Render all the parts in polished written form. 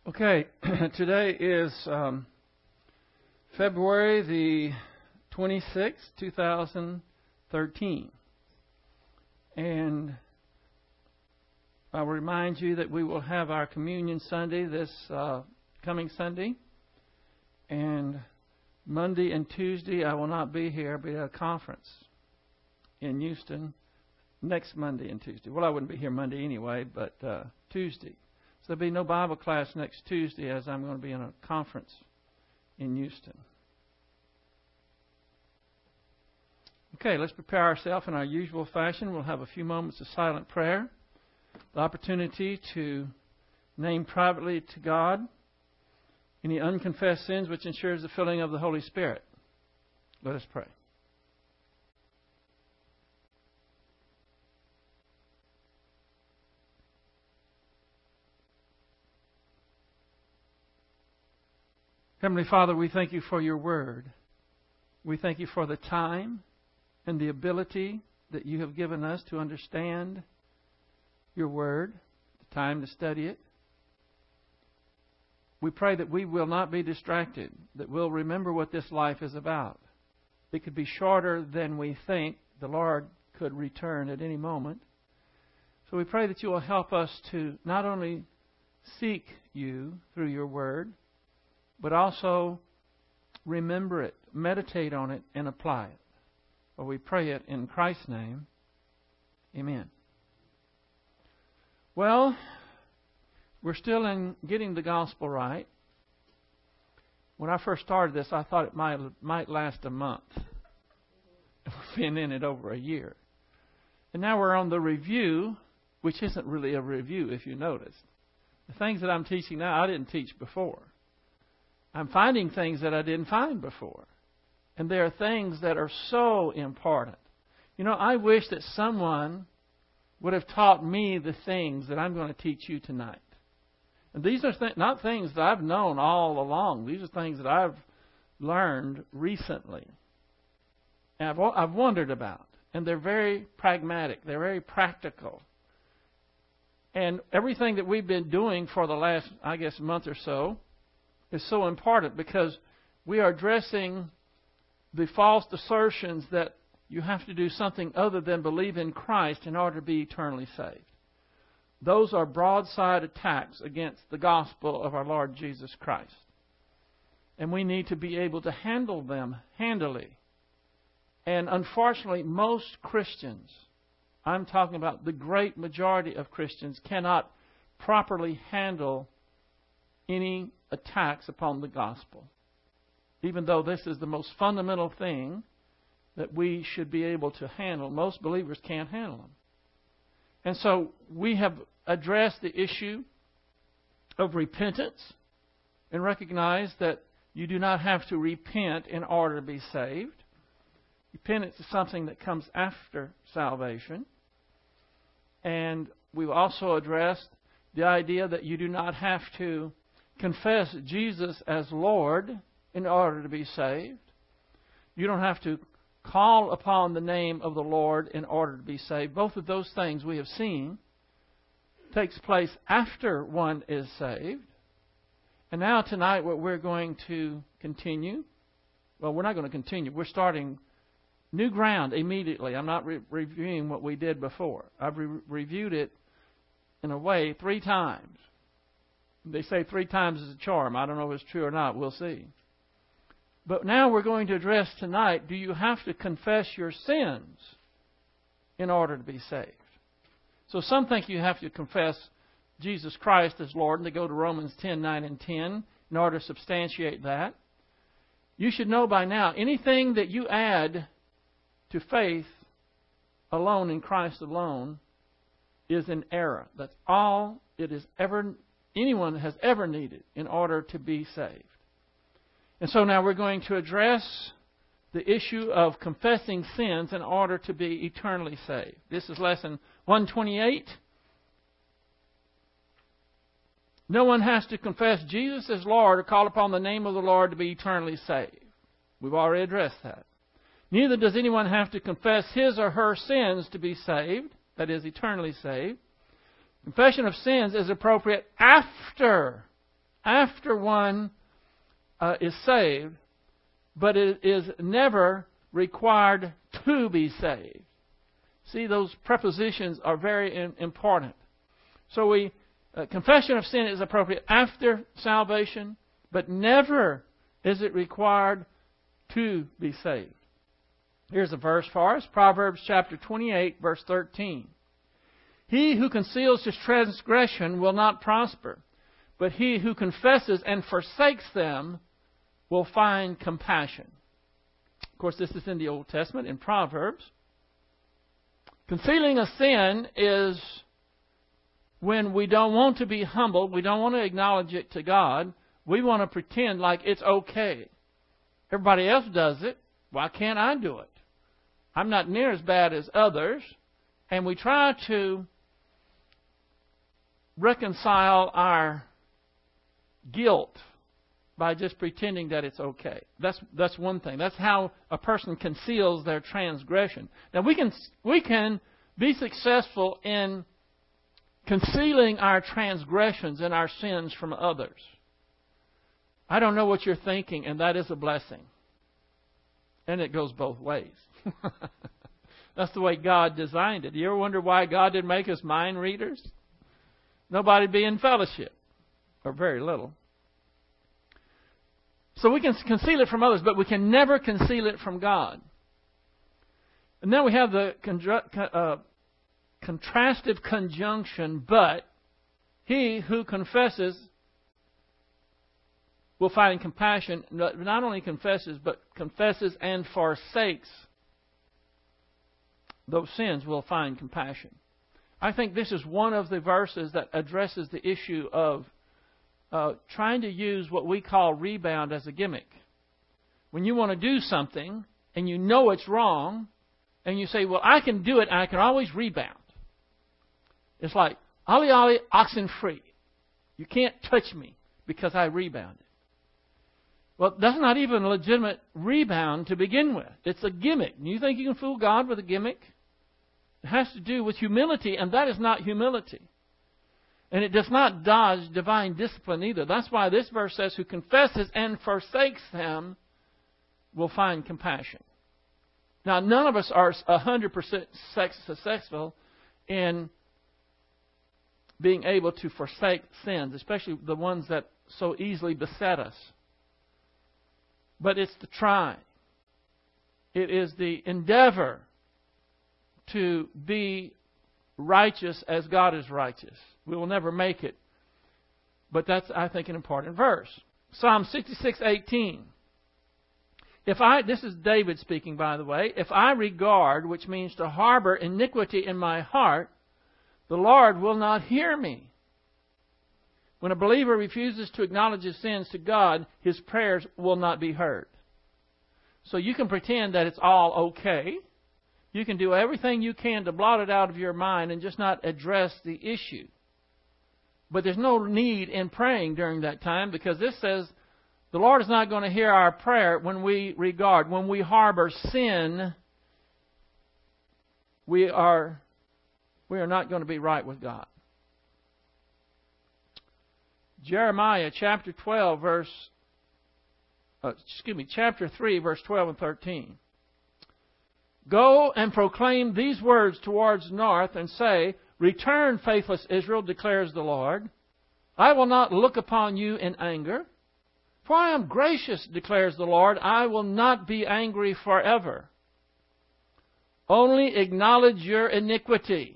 Okay, today is February the 26th, 2013. And I'll remind you that we will have our Communion Sunday this coming Sunday. And Monday and Tuesday I will not be here. I'll be at a conference in Houston next Monday and Tuesday. Well, I wouldn't be here Monday anyway, but Tuesday. So there'll be no Bible class next Tuesday as I'm going to be in a conference in Houston. Okay, let's prepare ourselves in our usual fashion. We'll have a few moments of silent prayer, the opportunity to name privately to God any unconfessed sins, which ensures the filling of the Holy Spirit. Let us pray. Heavenly Father, we thank you for your word. We thank you for the time and the ability that you have given us to understand your word, the time to study it. We pray that we will not be distracted, that we'll remember what this life is about. It could be shorter than we think. The Lord could return at any moment. So we pray that you will help us to not only seek you through your word, but also remember it, meditate on it, and apply it. For we pray it in Christ's name. Amen. Well, we're still in getting the gospel right. When I first started this, I thought it might last a month. We've been in it over a year. And now we're on the review, which isn't really a review, if you notice. The things that I'm teaching now, I didn't teach before. I'm finding things that I didn't find before. And there are things that are so important. You know, I wish that someone would have taught me the things that I'm going to teach you tonight. And these are not things that I've known all along. These are things that I've learned recently. And I've wondered about. And they're very pragmatic. They're very practical. And everything that we've been doing for the last, month or so is so important because we are addressing the false assertions that you have to do something other than believe in Christ in order to be eternally saved. Those are broadside attacks against the gospel of our Lord Jesus Christ. And we need to be able to handle them handily. And unfortunately, most Christians, I'm talking about the great majority of Christians, cannot properly handle any attacks upon the gospel. Even though this is the most fundamental thing that we should be able to handle, most believers can't handle them. And so we have addressed the issue of repentance and recognize that you do not have to repent in order to be saved. Repentance is something that comes after salvation. And we've also addressed the idea that you do not have to confess Jesus as Lord in order to be saved. You don't have to call upon the name of the Lord in order to be saved. Both of those things we have seen takes place after one is saved. And now tonight what we're going to continue, well, we're not going to continue. We're starting new ground immediately. I'm not reviewing what we did before. I've reviewed it in a way 3 times. They say 3 times is a charm. I don't know if it's true or not. We'll see. But now we're going to address tonight, do you have to confess your sins in order to be saved? So some think you have to confess Jesus Christ as Lord, and they go to Romans 10:9 and 10 in order to substantiate that. You should know by now, anything that you add to faith alone in Christ alone is an error. That's all anyone has ever needed in order to be saved. And so now we're going to address the issue of confessing sins in order to be eternally saved. This is lesson 128. No one has to confess Jesus as Lord or call upon the name of the Lord to be eternally saved. We've already addressed that. Neither does anyone have to confess his or her sins to be saved, that is, eternally saved. Confession of sins is appropriate after after one is saved, but it is never required to be saved. See, those prepositions are very important. So confession of sin is appropriate after salvation, but never is it required to be saved. Here's a verse for us, Proverbs chapter 28, verse 13. He who conceals his transgression will not prosper, but he who confesses and forsakes them will find compassion. Of course, this is in the Old Testament, in Proverbs. Concealing a sin is when we don't want to be humbled, we don't want to acknowledge it to God, we want to pretend like it's okay. Everybody else does it. Why can't I do it? I'm not near as bad as others. And we try to reconcile our guilt by just pretending that it's okay. That's one thing. That's how a person conceals their transgression. Now we can be successful in concealing our transgressions and our sins from others. I don't know what you're thinking, and that is a blessing. And it goes both ways. That's the way God designed it. You ever wonder why God didn't make us mind readers? Nobody'd be in fellowship, or very little. So we can conceal it from others, but we can never conceal it from God. And then we have the contrastive conjunction, but he who confesses will find compassion. Not only confesses, but confesses and forsakes those sins will find compassion. I think this is one of the verses that addresses the issue of trying to use what we call rebound as a gimmick. When you want to do something and you know it's wrong, and you say, well, I can do it, and I can always rebound. It's like, ollie ollie, oxen free. You can't touch me because I rebounded. Well, that's not even a legitimate rebound to begin with. It's a gimmick. You think you can fool God with a gimmick? It has to do with humility, and that is not humility. And it does not dodge divine discipline either. That's why this verse says, who confesses and forsakes them will find compassion. Now, none of us are 100% successful in being able to forsake sins, especially the ones that so easily beset us. But it's the try. It is the endeavor to be righteous as God is righteous. We will never make it. But that's, I think, an important verse. Psalm 66:18. This is David speaking, by the way. If I regard, which means to harbor iniquity in my heart, the Lord will not hear me. When a believer refuses to acknowledge his sins to God, his prayers will not be heard. So you can pretend that it's all okay. You can do everything you can to blot it out of your mind and just not address the issue. But there's no need in praying during that time, because this says the Lord is not going to hear our prayer when we harbor sin. We are not going to be right with God. Jeremiah chapter 3, verse 12 and 13. Go and proclaim these words towards the north and say, return, faithless Israel, declares the Lord. I will not look upon you in anger. For I am gracious, declares the Lord. I will not be angry forever. Only acknowledge your iniquity.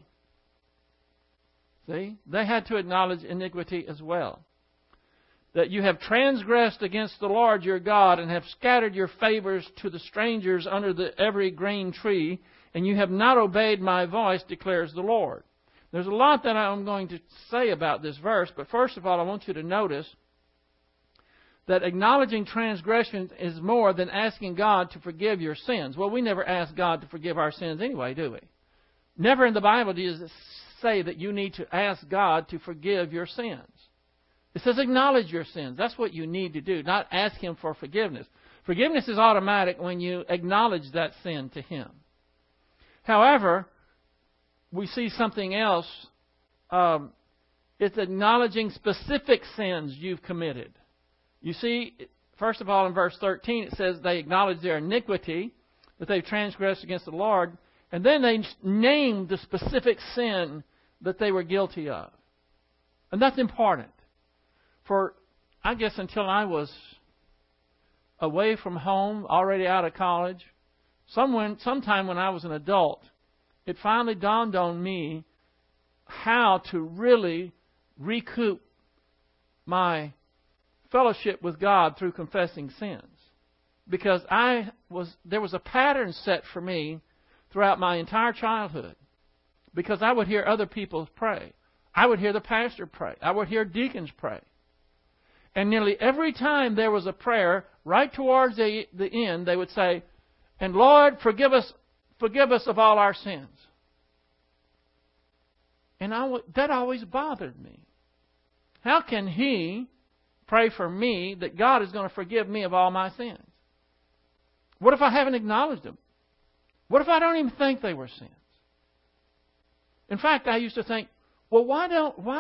See? They had to acknowledge iniquity as well. That you have transgressed against the Lord your God and have scattered your favors to the strangers under the every green tree, and you have not obeyed my voice, declares the Lord. There's a lot that I'm going to say about this verse, but first of all, I want you to notice that acknowledging transgression is more than asking God to forgive your sins. Well, we never ask God to forgive our sins anyway, do we? Never in the Bible does it say that you need to ask God to forgive your sins. It says acknowledge your sins. That's what you need to do, not ask Him for forgiveness. Forgiveness is automatic when you acknowledge that sin to Him. However, we see something else It's acknowledging specific sins you've committed. You see, first of all, in verse 13, it says they acknowledge their iniquity, that they've transgressed against the Lord, and then they name the specific sin that they were guilty of. And that's important. For, I guess, until I was away from home, already out of college, sometime when I was an adult, it finally dawned on me how to really recoup my fellowship with God through confessing sins. Because there was a pattern set for me throughout my entire childhood. Because I would hear other people pray. I would hear the pastor pray. I would hear deacons pray. And nearly every time there was a prayer, right towards the end, they would say, "And Lord, forgive us of all our sins." And that always bothered me. How can He pray for me that God is going to forgive me of all my sins? What if I haven't acknowledged them? What if I don't even think they were sins? In fact, I used to think, well, why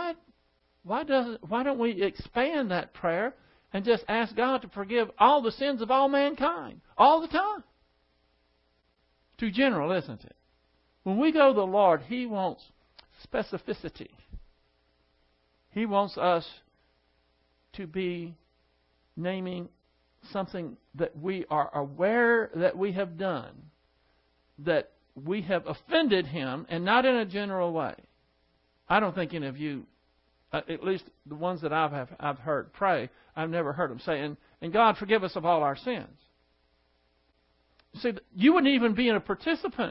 don't we expand that prayer and just ask God to forgive all the sins of all mankind all the time? Too general, isn't it? When we go to the Lord, He wants specificity. He wants us to be naming something that we are aware that we have done, that we have offended Him, and not in a general way. I don't think any of you, at least the ones that I've heard pray, I've never heard them say, and God forgive us of all our sins. See, you wouldn't even be a participant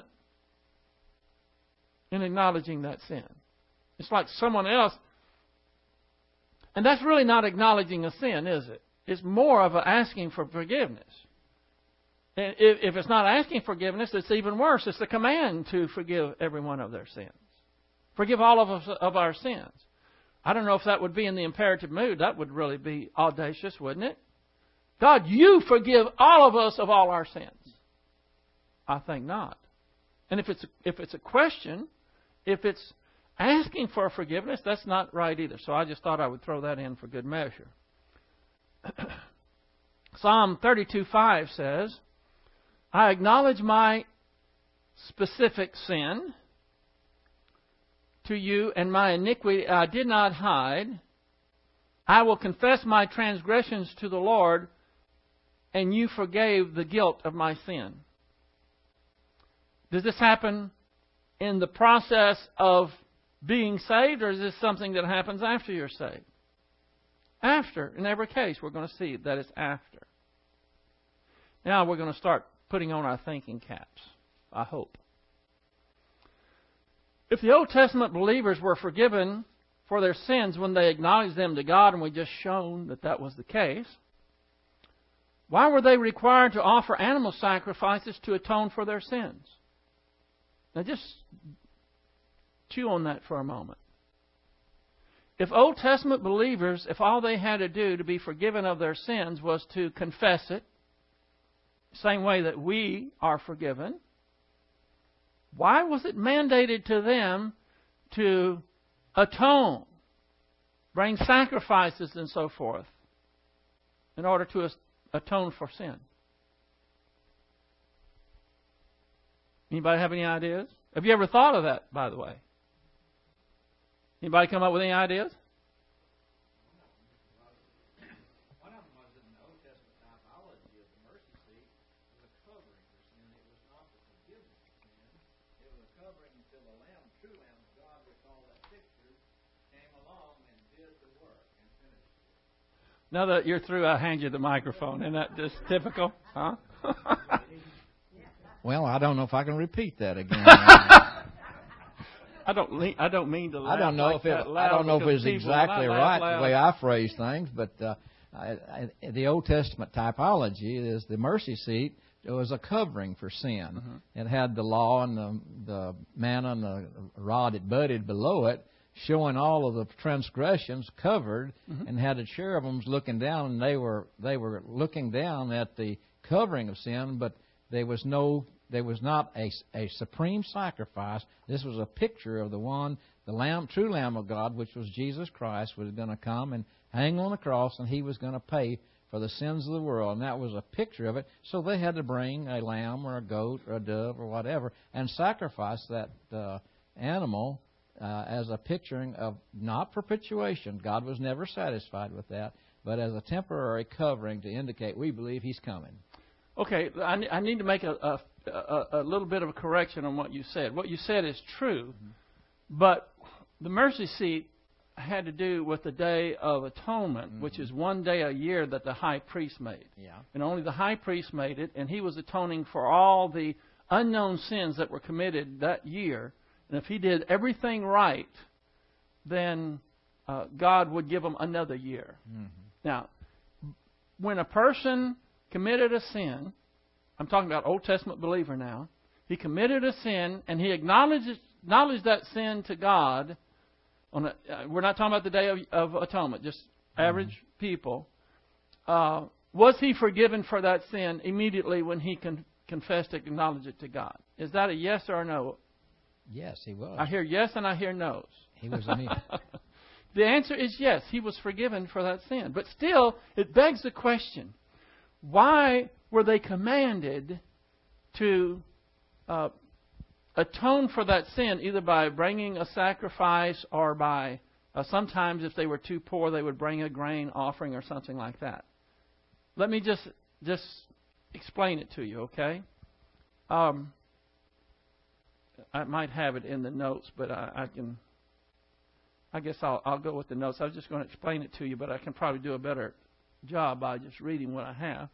in acknowledging that sin. It's like someone else, and that's really not acknowledging a sin, is it? It's more of asking for forgiveness. And if it's not asking forgiveness, it's even worse. It's the command to forgive every one of their sins. Forgive all of us of our sins. I don't know if that would be in the imperative mood. That would really be audacious, wouldn't it? God, you forgive all of us of all our sins. I think not. And if it's a question, if it's asking for forgiveness, that's not right either. So I just thought I would throw that in for good measure. Psalm 32:5 says, I acknowledge my specific sin to you, and my iniquity I did not hide. I will confess my transgressions to the Lord, and you forgave the guilt of my sin. Does this happen in the process of being saved, or is this something that happens after you're saved? After. In every case, we're going to see that it's after. Now we're going to start putting on our thinking caps, I hope. If the Old Testament believers were forgiven for their sins when they acknowledged them to God, and we just shown that that was the case, why were they required to offer animal sacrifices to atone for their sins? Now just chew on that for a moment. If Old Testament believers, if all they had to do to be forgiven of their sins was to confess it, same way that we are forgiven, why was it mandated to them to atone, bring sacrifices and so forth, in order to atone for sin? Anybody have any ideas? Have you ever thought of that, by the way? Anybody come up with any ideas? One of them was in the Old Testament typology of the mercy seat was a covering for sin. It was not the forgiveness of sin. It was a covering until the true Lamb of God, which all that picture, came along and did the work and finished it. Now that you're through, I'll hand you the microphone. Isn't that just typical? Huh? Well, I don't know if I can repeat that again. I don't mean to laugh. I don't know like if it's exactly right the way I phrase things, but the Old Testament typology is the mercy seat. It was a covering for sin. Mm-hmm. It had the law and the manna and the rod that budded below it, showing all of the transgressions covered, mm-hmm. and had the cherubims looking down, and they were looking down at the covering of sin, but there was no There was not a supreme sacrifice. This was a picture of the one, the Lamb, true Lamb of God, which was Jesus Christ, was going to come and hang on the cross, and He was going to pay for the sins of the world. And that was a picture of it. So they had to bring a lamb or a goat or a dove or whatever and sacrifice that animal as a picturing of not perpetuation. God was never satisfied with that, but as a temporary covering to indicate we believe He's coming. Okay, I need to make a little bit of a correction on what you said. What you said is true, but the mercy seat had to do with the Day of Atonement, which is one day a year that the high priest made. Yeah. And only the high priest made it, and he was atoning for all the unknown sins that were committed that year. And if he did everything right, then God would give him another year. Mm-hmm. Now, when a person committed a sin, I'm talking about Old Testament believer now, he committed a sin and he acknowledged that sin to God. We're not talking about the Day of Atonement, just average people. Was he forgiven for that sin immediately when he confessed it, acknowledged it to God? Is that a yes or a no? Yes, he was. I hear yes and I hear no's. He was immediate. The answer is yes, he was forgiven for that sin. But still, it begs the question, why were they commanded to atone for that sin, either by bringing a sacrifice or by, sometimes if they were too poor, they would bring a grain offering or something like that? Let me just explain it to you, okay? I might have it in the notes, but I guess I'll go with the notes. I was just going to explain it to you, but I can probably do a better job by just reading what I have.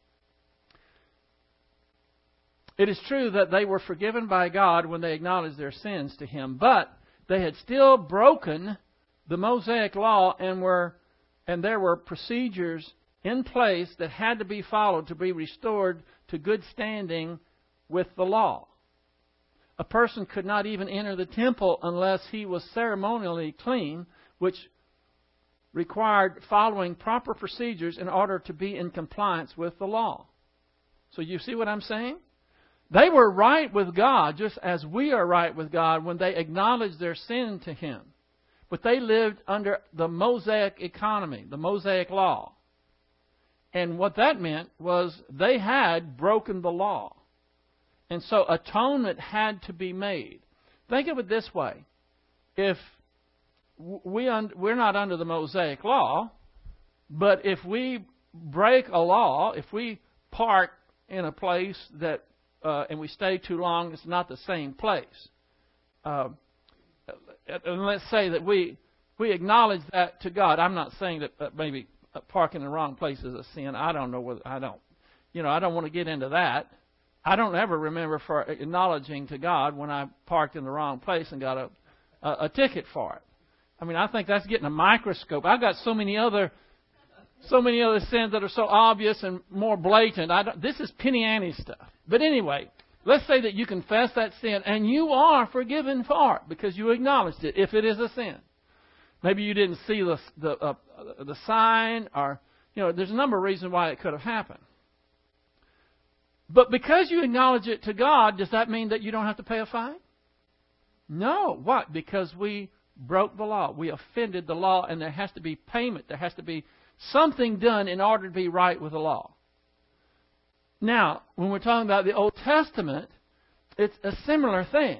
It is true that they were forgiven by God when they acknowledged their sins to Him, but they had still broken the Mosaic law, and there were procedures in place that had to be followed to be restored to good standing with the law. A person could not even enter the temple unless he was ceremonially clean, which required following proper procedures in order to be in compliance with the law. So you see what I'm saying? They were right with God, just as we are right with God when they acknowledged their sin to Him. But they lived under the Mosaic economy, the Mosaic law. And what that meant was they had broken the law. And so atonement had to be made. Think of it this way. If we're not under the Mosaic law, but if we break a law, if we park in a place that and we stay too long, it's not the same place. And let's say that we acknowledge that to God. I'm not saying that maybe parking in the wrong place is a sin. I don't know I don't want to get into that. I don't ever remember for acknowledging to God when I parked in the wrong place and got a ticket for it. I mean, I think that's getting a microscope. I've got so many other sins that are so obvious and more blatant. This is penny ante stuff. But anyway, let's say that you confess that sin and you are forgiven for it because you acknowledged it, if it is a sin. Maybe you didn't see the sign, or there's a number of reasons why it could have happened. But because you acknowledge it to God, does that mean that you don't have to pay a fine? No. What? Because we broke the law. We offended the law, and there has to be payment. There has to be something done in order to be right with the law. Now, when we're talking about the Old Testament, it's a similar thing.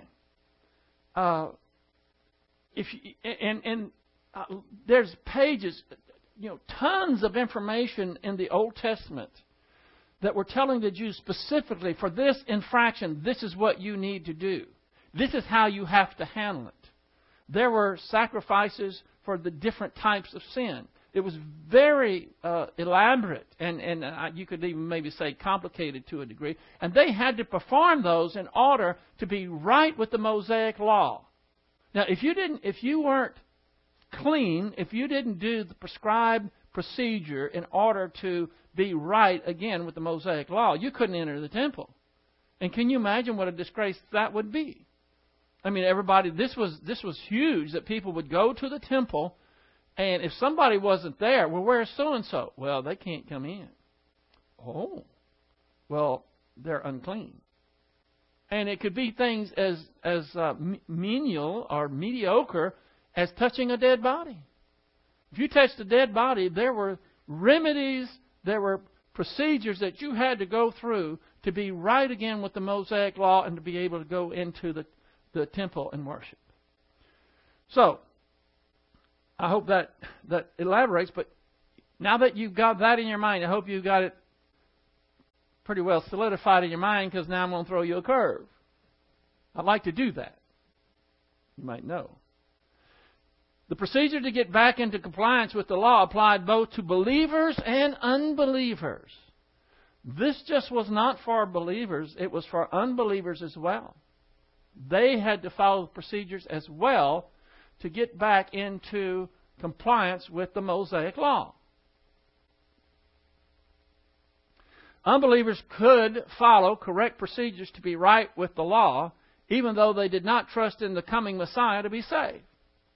There's pages, tons of information in the Old Testament that were telling the Jews specifically, for this infraction, this is what you need to do. This is how you have to handle it. There were sacrifices for the different types of sin. It was very elaborate, and you could even maybe say complicated to a degree. And they had to perform those in order to be right with the Mosaic law. Now, if you weren't clean, if you didn't do the prescribed procedure in order to be right again with the Mosaic law, you couldn't enter the temple. And can you imagine what a disgrace that would be? I mean, everybody, this was huge, that people would go to the temple, and if somebody wasn't there, well, where's so-and-so? Well, they can't come in. Oh, well, they're unclean. And it could be things as menial or mediocre as touching a dead body. If you touched a dead body, there were remedies, there were procedures that you had to go through to be right again with the Mosaic Law and to be able to go into the temple and worship. So, I hope that elaborates, but now that you've got that in your mind, I hope you've got it pretty well solidified in your mind, because now I'm going to throw you a curve. I'd like to do that. You might know. The procedure to get back into compliance with the law applied both to believers and unbelievers. This just was not for believers, it was for unbelievers as well. They had to follow the procedures as well to get back into compliance with the Mosaic Law. Unbelievers could follow correct procedures to be right with the law, even though they did not trust in the coming Messiah to be saved.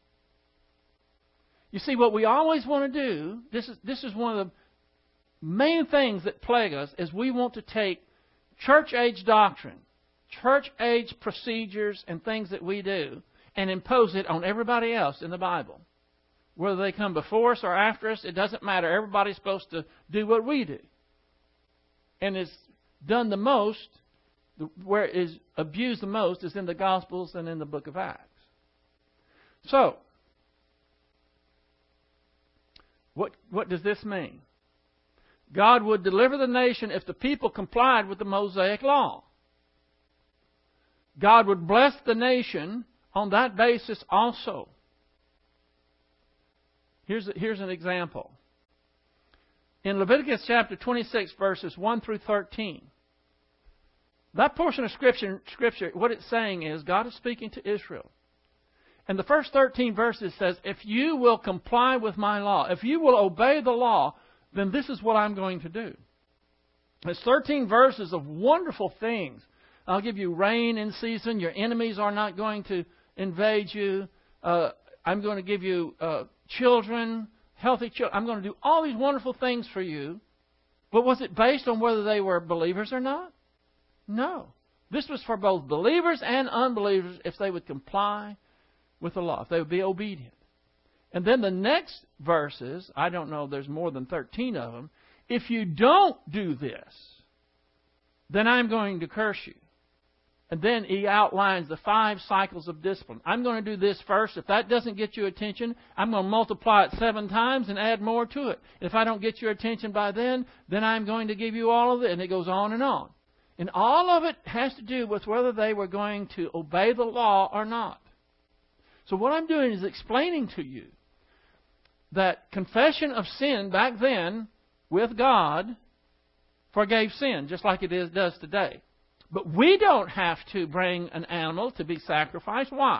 You see, what we always want to do, this is one of the main things that plague us, is we want to take church-age doctrine, church-age procedures and things that we do, and impose it on everybody else in the Bible. Whether they come before us or after us, it doesn't matter. Everybody's supposed to do what we do. And it's done the most, where it is abused the most, is in the Gospels and in the book of Acts. So, what does this mean? God would deliver the nation if the people complied with the Mosaic Law. God would bless the nation on that basis also. Here's an example. In Leviticus chapter 26, verses 1 through 13, that portion of Scripture, what it's saying is, God is speaking to Israel. And the first 13 verses says, if you will comply with my law, if you will obey the law, then this is what I'm going to do. It's 13 verses of wonderful things. I'll give you rain in season. Your enemies are not going to invade you. I'm going to give you children, healthy children. I'm going to do all these wonderful things for you. But was it based on whether they were believers or not? No. This was for both believers and unbelievers if they would comply with the law, if they would be obedient. And then the next verses, I don't know, there's more than 13 of them. If you don't do this, then I'm going to curse you. And then he outlines the 5 cycles of discipline. I'm going to do this first. If that doesn't get your attention, I'm going to multiply it 7 times and add more to it. If I don't get your attention by then I'm going to give you all of it. And it goes on and on. And all of it has to do with whether they were going to obey the law or not. So what I'm doing is explaining to you that confession of sin back then with God forgave sin, just like it does today. But we don't have to bring an animal to be sacrificed. Why?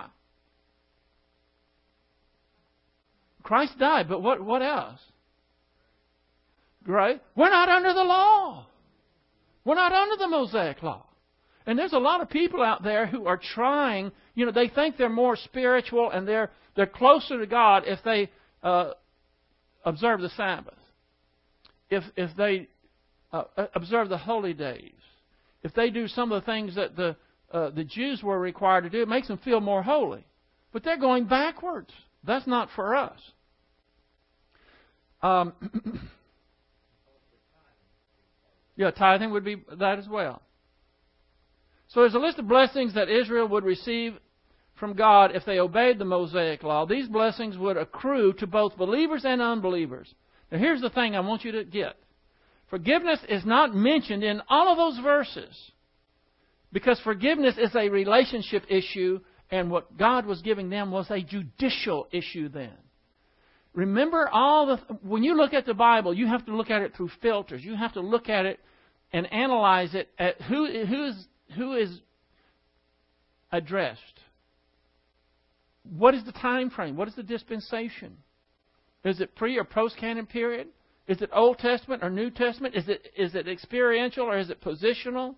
Christ died, but what else? Right? We're not under the law. We're not under the Mosaic Law. And there's a lot of people out there who are trying, they think they're more spiritual and they're closer to God if they observe the Sabbath. If they observe the holy days. If they do some of the things that the Jews were required to do, it makes them feel more holy. But they're going backwards. That's not for us. Tithing would be that as well. So there's a list of blessings that Israel would receive from God if they obeyed the Mosaic Law. These blessings would accrue to both believers and unbelievers. Now here's the thing I want you to get. Forgiveness is not mentioned in all of those verses because forgiveness is a relationship issue, and what God was giving them was a judicial issue then. Remember, when you look at the Bible, you have to look at it through filters. You have to look at it and analyze it at who is addressed. What is the time frame? What is the dispensation? Is it pre or post-canon period? Is it Old Testament or New Testament? Is it experiential or is it positional?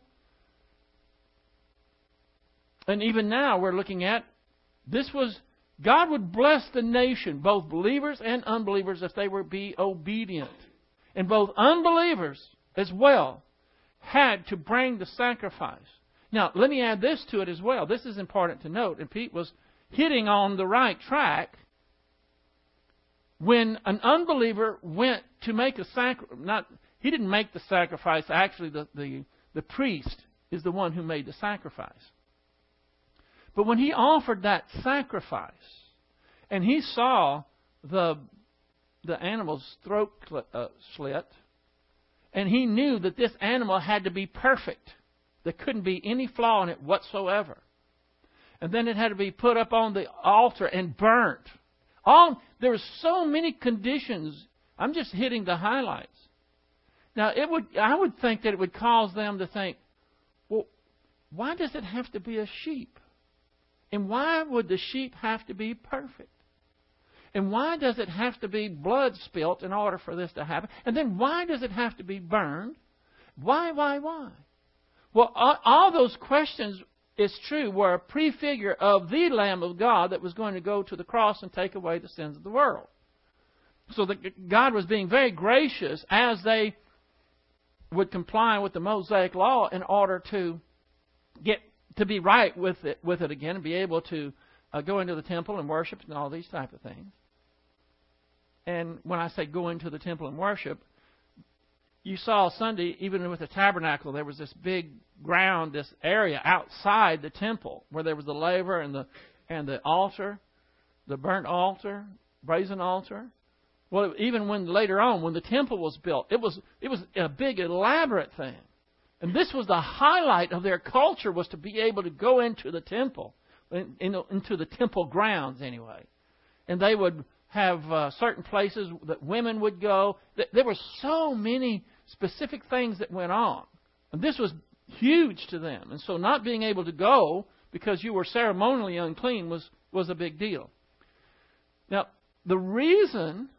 And even now we're looking at, God would bless the nation, both believers and unbelievers, if they would be obedient. And both unbelievers as well had to bring the sacrifice. Now, let me add this to it as well. This is important to note, and Pete was hitting on the right track. When an unbeliever went to make a sacrifice, he didn't make the sacrifice. Actually, the priest is the one who made the sacrifice. But when he offered that sacrifice, and he saw the animal's throat slit, and he knew that this animal had to be perfect. There couldn't be any flaw in it whatsoever. And then it had to be put up on the altar and burnt. There were so many conditions. I'm just hitting the highlights. Now, I would think that it would cause them to think, well, why does it have to be a sheep? And why would the sheep have to be perfect? And why does it have to be blood spilt in order for this to happen? And then why does it have to be burned? Why? Well, all those questions, it's true, were a prefigure of the Lamb of God that was going to go to the cross and take away the sins of the world. So that God was being very gracious as they would comply with the Mosaic law in order to get to be right with it again and be able to go into the temple and worship and all these type of things. And when I say go into the temple and worship, you saw Sunday, even with the tabernacle, there was this big ground, this area outside the temple where there was the laver and the altar, the burnt altar, brazen altar. Well, even when later on, when the temple was built, it was a big, elaborate thing. And this was the highlight of their culture, was to be able to go into the temple, into the temple grounds anyway. And they would have certain places that women would go. There were so many specific things that went on. And this was huge to them. And so not being able to go because you were ceremonially unclean was a big deal. Now, the reason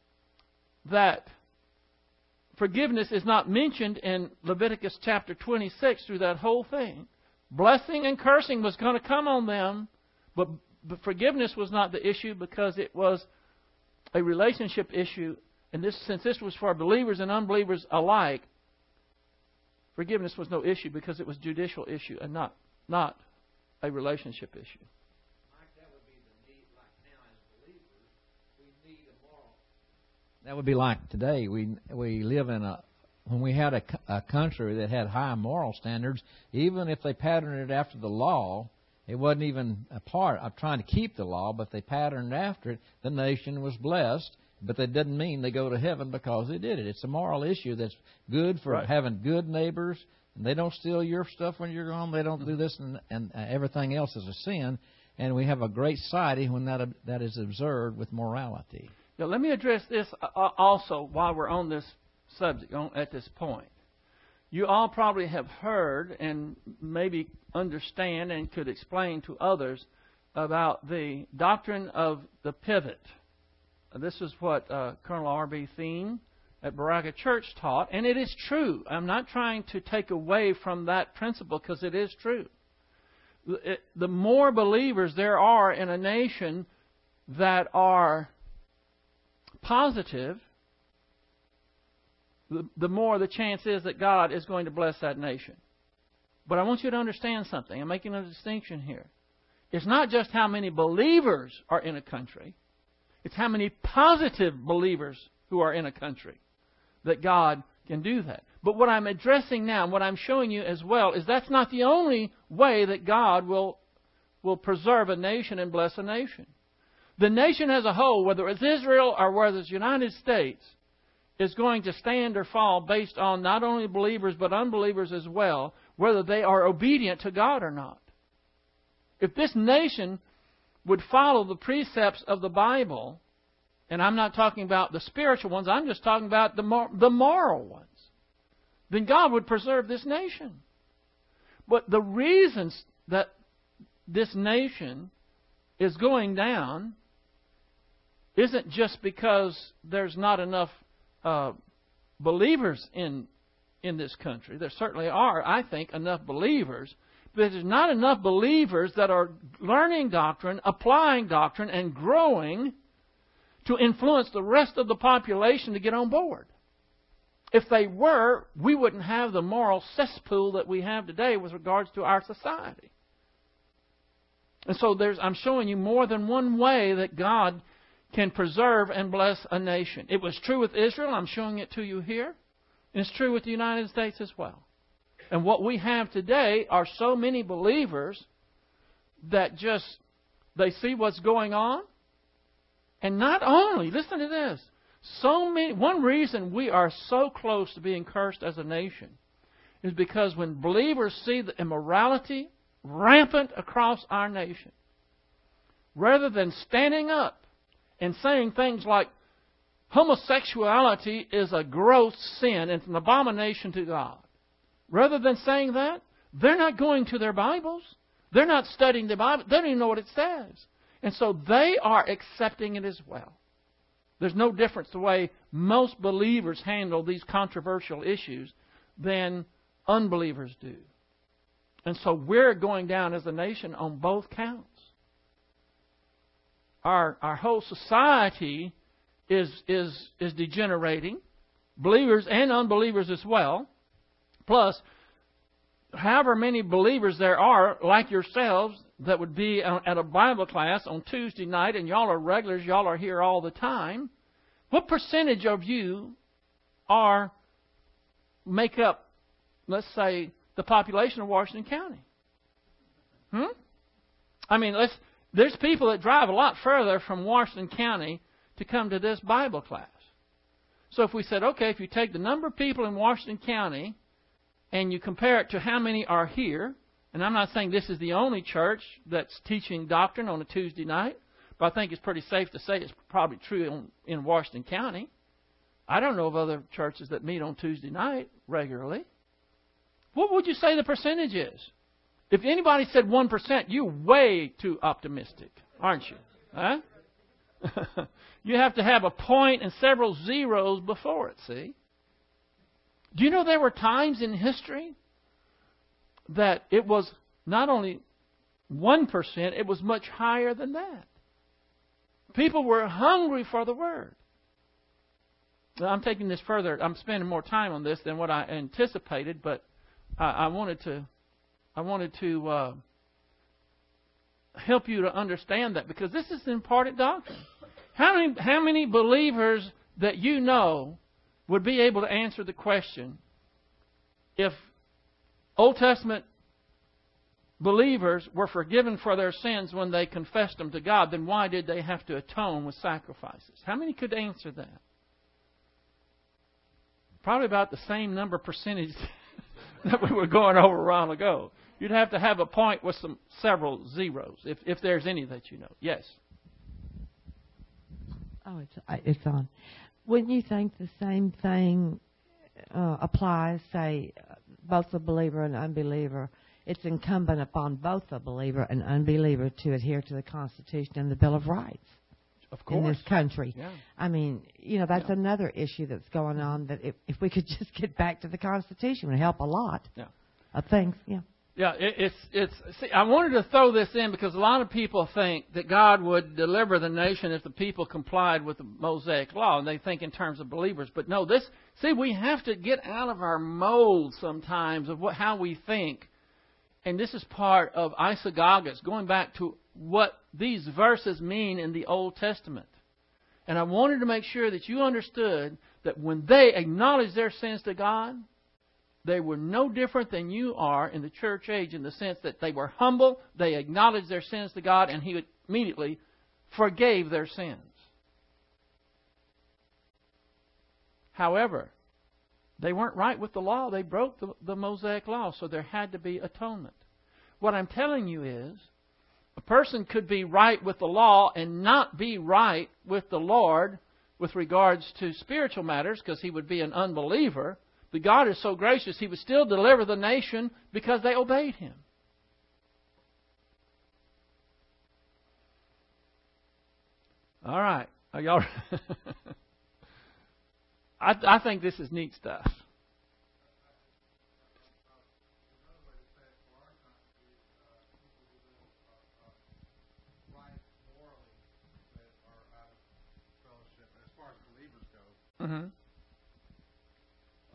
that forgiveness is not mentioned in Leviticus chapter 26 through that whole thing, blessing and cursing was going to come on them, but forgiveness was not the issue because it was a relationship issue. And since this was for believers and unbelievers alike, forgiveness was no issue because it was a judicial issue and not a relationship issue. That would be like today. We live in when we had a country that had high moral standards, even if they patterned it after the law, it wasn't even a part of trying to keep the law, but they patterned after it. The nation was blessed, but that doesn't mean they go to heaven because they did it. It's a moral issue that's good for having good neighbors. And they don't steal your stuff when you're gone. They don't do this, and everything else is a sin. And we have a great society when that is observed with morality. Now, let me address this also while we're on this subject, at this point. You all probably have heard and maybe understand and could explain to others about the doctrine of the pivot. This is what Colonel R.B. Thien at Baraga Church taught, and it is true. I'm not trying to take away from that principle because it is true. The more believers there are in a nation that are positive, the more the chance is that God is going to bless that nation. But I want you to understand something. I'm making a distinction here. It's not just how many believers are in a country. It's how many positive believers who are in a country that God can do that. But what I'm addressing now, and what I'm showing you as well, is that's not the only way that God will preserve a nation and bless a nation. The nation as a whole, whether it's Israel or whether it's the United States, is going to stand or fall based on not only believers but unbelievers as well, whether they are obedient to God or not. If this nation would follow the precepts of the Bible, and I'm not talking about the spiritual ones, I'm just talking about the moral ones, then God would preserve this nation. But the reasons that this nation is going down isn't just because there's not enough believers in this country. There certainly are, I think, enough believers. But there's not enough believers that are learning doctrine, applying doctrine, and growing to influence the rest of the population to get on board. If they were, we wouldn't have the moral cesspool that we have today with regards to our society. And so I'm showing you more than one way that God can preserve and bless a nation. It was true with Israel. I'm showing it to you here. And it's true with the United States as well. And what we have today are so many believers that they see what's going on. And not only, listen to this, one reason we are so close to being cursed as a nation is because when believers see the immorality rampant across our nation, rather than standing up and saying things like homosexuality is a gross sin and an abomination to God, rather than saying that, they're not going to their Bibles. They're not studying the Bible. They don't even know what it says. And so they are accepting it as well. There's no difference the way most believers handle these controversial issues than unbelievers do. And so we're going down as a nation on both counts. Our whole society is degenerating, believers and unbelievers as well. Plus, however many believers there are, like yourselves, that would be at a Bible class on Tuesday night, and y'all are regulars, y'all are here all the time, what percentage of you make up, let's say, the population of Washington County? I mean, there's people that drive a lot further from Washington County to come to this Bible class. So if we said, okay, if you take the number of people in Washington County and you compare it to how many are here, and I'm not saying this is the only church that's teaching doctrine on a Tuesday night, but I think it's pretty safe to say it's probably true in Washington County. I don't know of other churches that meet on Tuesday night regularly. What would you say the percentage is? If anybody said 1%, you're way too optimistic, aren't you? Huh? You have to have a point and several zeros before it, see? Do you know there were times in history that it was not only 1%, it was much higher than that. People were hungry for the Word. I'm taking this further. I'm spending more time on this than what I anticipated, but I wanted to help you to understand that, because this is an important doctrine. How many believers that you know would be able to answer the question, if Old Testament believers were forgiven for their sins when they confessed them to God, then why did they have to atone with sacrifices? How many could answer that? Probably about the same number percentage that we were going over a while ago. You'd have to have a point with several zeros, if there's any that you know. Yes? Oh, it's on. Wouldn't you think the same thing applies, say, both the believer and unbeliever? It's incumbent upon both the believer and unbeliever to adhere to the Constitution and the Bill of Rights. Of course. In this country. Yeah. I mean, that's another issue that's going on, that if we could just get back to the Constitution, it would help a lot. Yeah. Of things, yeah. Yeah, see, I wanted to throw this in because a lot of people think that God would deliver the nation if the people complied with the Mosaic Law, and they think in terms of believers. But no, we have to get out of our mold sometimes of how we think. And this is part of isagogus, going back to what these verses mean in the Old Testament. And I wanted to make sure that you understood that when they acknowledged their sins to God, they were no different than you are in the church age, in the sense that they were humble, they acknowledged their sins to God, and He immediately forgave their sins. However, they weren't right with the law. They broke the Mosaic Law, so there had to be atonement. What I'm telling you is, a person could be right with the law and not be right with the Lord with regards to spiritual matters, because he would be an unbeliever. But God is so gracious, He would still deliver the nation because they obeyed Him. All right. Are y'all? I think this is neat stuff. Mm-hmm.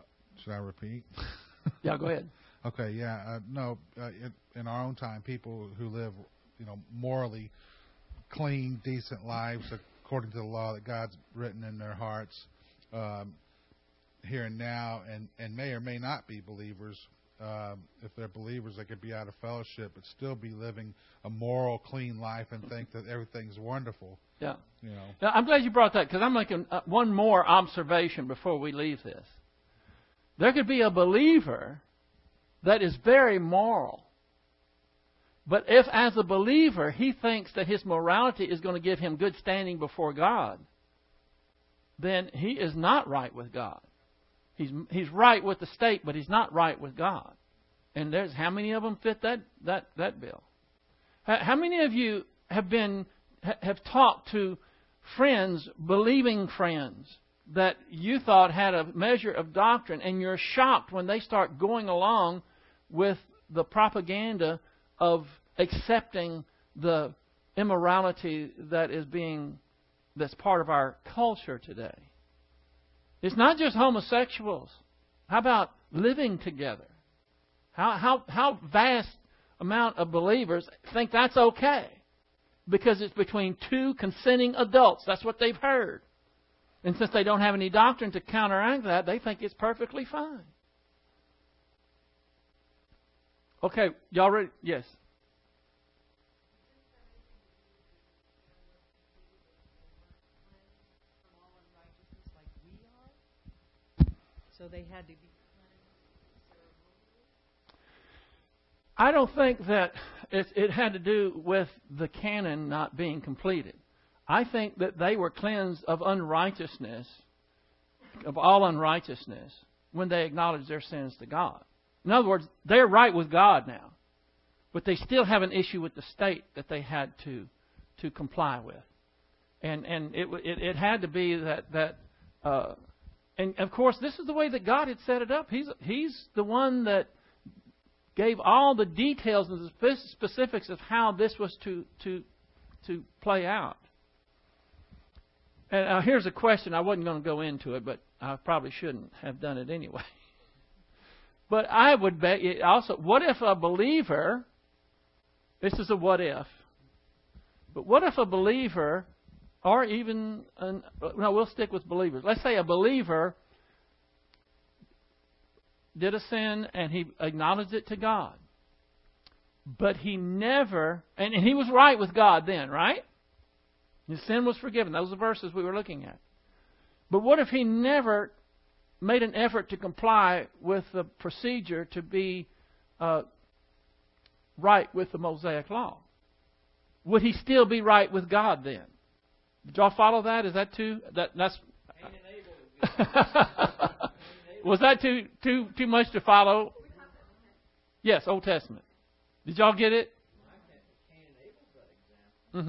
Should I repeat? Yeah, go ahead. Okay, yeah. In our own time, people who live, morally clean, decent lives according to the law that God's written in their hearts here and now, and may or may not be believers. If they're believers, they could be out of fellowship but still be living a moral, clean life and think that everything's wonderful. Yeah. Now, I'm glad you brought that, because I'm making one more observation before we leave this. There could be a believer that is very moral, but if as a believer he thinks that his morality is going to give him good standing before God, then he is not right with God. He's right with the state, but he's not right with God. And there's how many of them fit that bill? How many of you have talked to friends, believing friends, that you thought had a measure of doctrine, and you're shocked when they start going along with the propaganda of accepting the immorality that's part of our culture today? It's not just homosexuals. How about living together? How vast amount of believers think that's okay because it's between two consenting adults. That's what they've heard. And since they don't have any doctrine to counteract that, they think it's perfectly fine. Okay, y'all ready? Yes. So they had to be. I don't think that it had to do with the canon not being completed. I think that they were cleansed of unrighteousness, of all unrighteousness, when they acknowledged their sins to God. In other words, they're right with God now, but they still have an issue with the state that they had to comply with, and it had to be that. And of course, this is the way that God had set it up. He's the one that gave all the details and the specifics of how this was to play out. And here's a question. I wasn't going to go into it, but I probably shouldn't have done it anyway. But I would bet you also, what if a believer, this is a what if, but what if a believer, or even, we'll stick with believers. Let's say a believer did a sin and he acknowledged it to God. But he never, and he was right with God then, right? His sin was forgiven. Those are the verses we were looking at. But what if he never made an effort to comply with the procedure to be right with the Mosaic Law? Would he still be right with God then? Did y'all follow that? Is that too? That's. Was that too much to follow? Yes, Old Testament. Did y'all get it? Mm-hmm.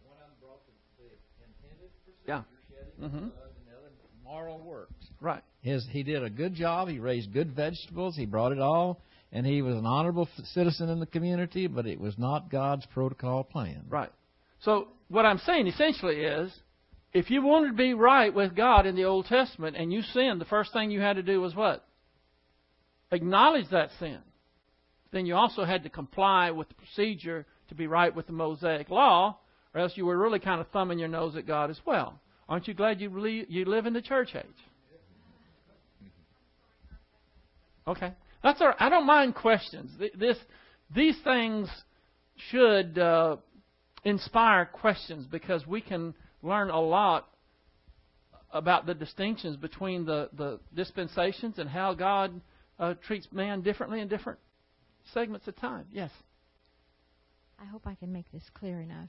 Yeah. Mm-hmm. Moral works. Right. He did a good job. He raised good vegetables. He brought it all. And he was an honorable citizen in the community, but it was not God's protocol plan. Right. So what I'm saying essentially is, if you wanted to be right with God in the Old Testament and you sinned, the first thing you had to do was what? Acknowledge that sin. Then you also had to comply with the procedure to be right with the Mosaic Law, or else you were really kind of thumbing your nose at God as well. Aren't you glad you live in the church age? Okay. That's all right. I don't mind questions. These things should inspire questions, because we can learn a lot about the distinctions between the dispensations and how God treats man differently in different segments of time. Yes? I hope I can make this clear enough.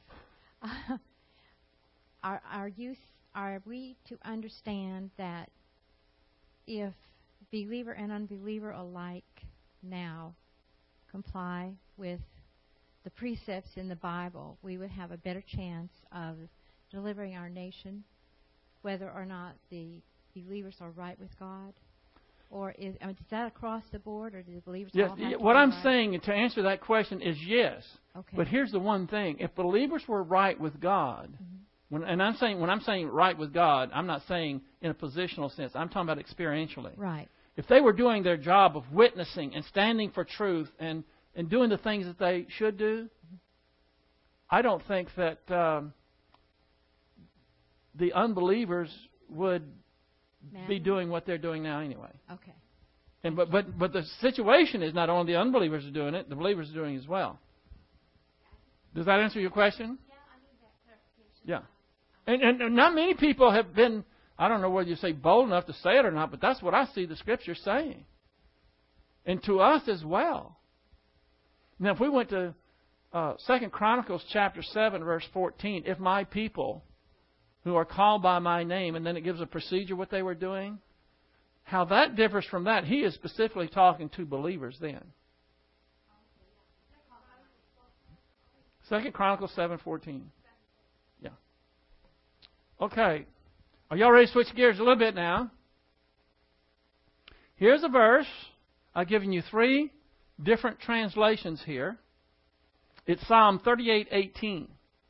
Are we to understand that if believer and unbeliever alike now comply with the precepts in the Bible, we would have a better chance of delivering our nation, whether or not the believers are right with God? Or is that across the board, or do the believers all have to what be I'm right? saying to answer that question is yes. Okay. But here's the one thing. If believers were right with God, when I'm saying right with God, I'm not saying in a positional sense. I'm talking about experientially. Right. if they were doing their job of witnessing and standing for truth and doing the things that they should do, I don't think that the unbelievers would be doing what they're doing now anyway. Okay. And but the situation is not only the unbelievers are doing it, the believers are doing it as well. Does that answer your question? Yeah. And not many people have been, I don't know whether you say bold enough to say it or not, but that's what I see the Scripture saying. And to us as well. Now, if we went to 2 Chronicles chapter 7, verse 14, if my people who are called by my name, and then it gives a procedure what they were doing, how that differs from that, he is specifically talking to believers then. 2 Chronicles 7:14. Yeah. Okay. Are y'all ready to switch gears a little bit now? Here's a verse. I've given you 3 different translations here. It's Psalm 38:18.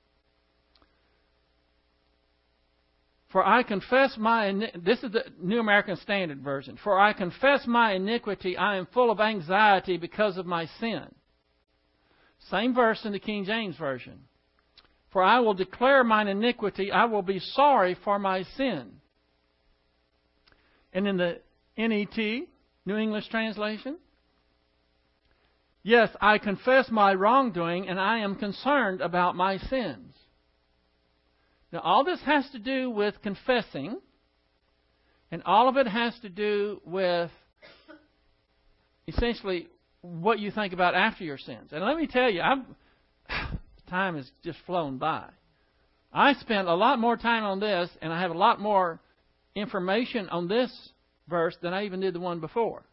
For I confess this is the New American Standard Version. For I confess my iniquity, I am full of anxiety because of my sin. Same verse in the King James Version. For I will declare mine iniquity, I will be sorry for my sin. And in the NET, New English Translation, yes, I confess my wrongdoing and I am concerned about my sins. Now, all this has to do with confessing, and all of it has to do with essentially what you think about after your sins. And let me tell you, time has just flown by. I spent a lot more time on this, and I have a lot more information on this verse than I even did the one before.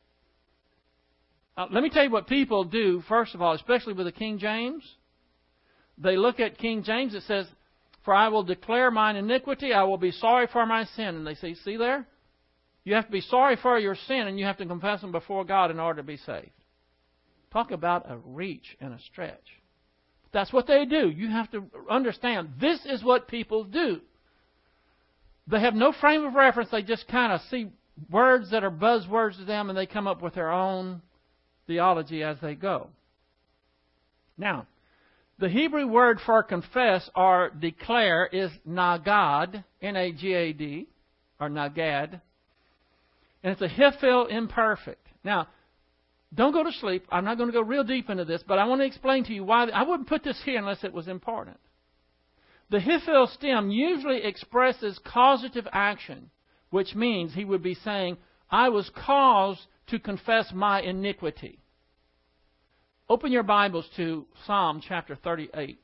Let me tell you what people do, first of all, especially with the King James. They look at King James, it says, for I will declare mine iniquity, I will be sorry for my sin. And they say, see there? You have to be sorry for your sin, and you have to confess them before God in order to be saved. Talk about a reach and a stretch. That's what they do. You have to understand, this is what people do. They have no frame of reference. They just kind of see words that are buzzwords to them, and they come up with their own theology as they go. Now, the Hebrew word for confess or declare is nagad, N-A-G-A-D, or nagad. And it's a hifil imperfect. Now, don't go to sleep. I'm not going to go real deep into this, but I want to explain to you why. I wouldn't put this here unless it was important. The hifil stem usually expresses causative action, which means he would be saying, I was caused to confess my iniquity. Open your Bibles to Psalm chapter 38.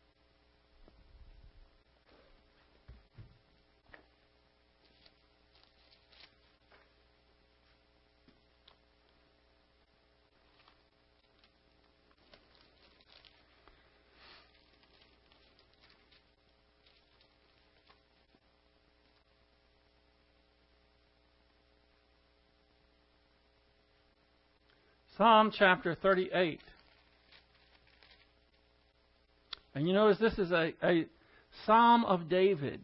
Psalm chapter 38. And you notice this is a Psalm of David.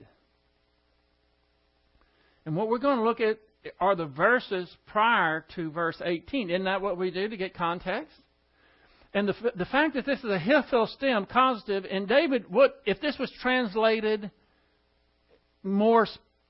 And what we're going to look at are the verses prior to verse 18. Isn't that what we do to get context? And the fact that this is a hifil stem, causative, and David, if this was translated more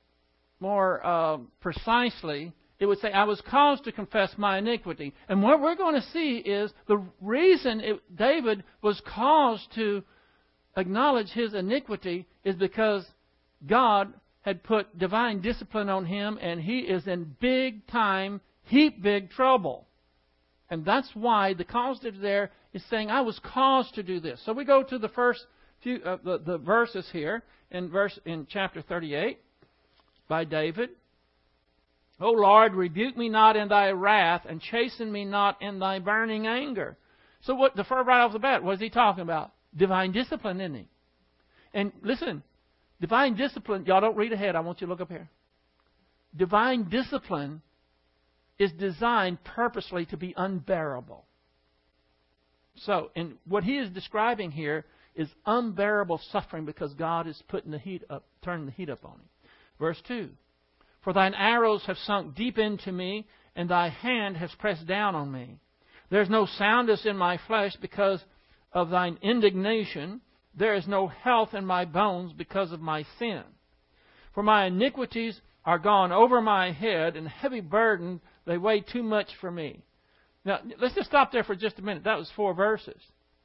precisely, it would say, I was caused to confess my iniquity. And what we're going to see is the reason David was caused to acknowledge his iniquity is because God had put divine discipline on him, and he is in big time, big trouble. And that's why the causative there is saying, I was caused to do this. So we go to the first few the verses here in chapter 38 by David. O Lord, rebuke me not in thy wrath, and chasten me not in thy burning anger. So right off the bat, what is he talking about? Divine discipline, isn't he? And listen, divine discipline, y'all don't read ahead, I want you to look up here. Divine discipline is designed purposely to be unbearable. So, and what he is describing here is unbearable suffering because God is turning the heat up on him. Verse 2. For thine arrows have sunk deep into me, and thy hand has pressed down on me. There is no soundness in my flesh because of thine indignation. There is no health in my bones because of my sin. For my iniquities are gone over my head, and heavy burden, they weigh too much for me. Now, let's just stop there for just a minute. That was 4 verses.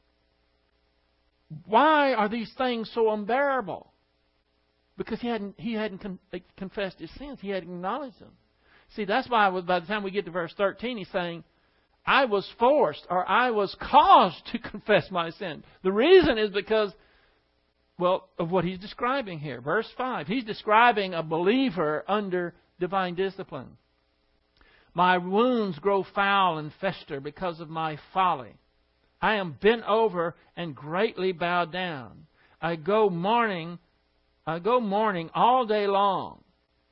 Why are these things so unbearable? Because he hadn't confessed his sins. He hadn't acknowledged them. See, that's why by the time we get to verse 13, he's saying, I was forced or I was caused to confess my sin. The reason is because, well, of what he's describing here. Verse 5, he's describing a believer under divine discipline. My wounds grow foul and fester because of my folly. I am bent over and greatly bowed down. I go mourning all day long.